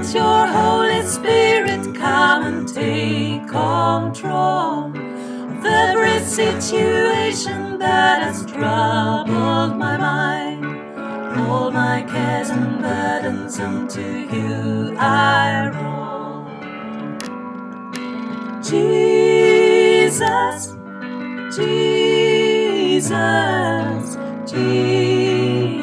Let your Holy Spirit come and take control of every situation that has troubled my mind. All my cares and burdens unto you I roll. Jesus, Jesus, Jesus.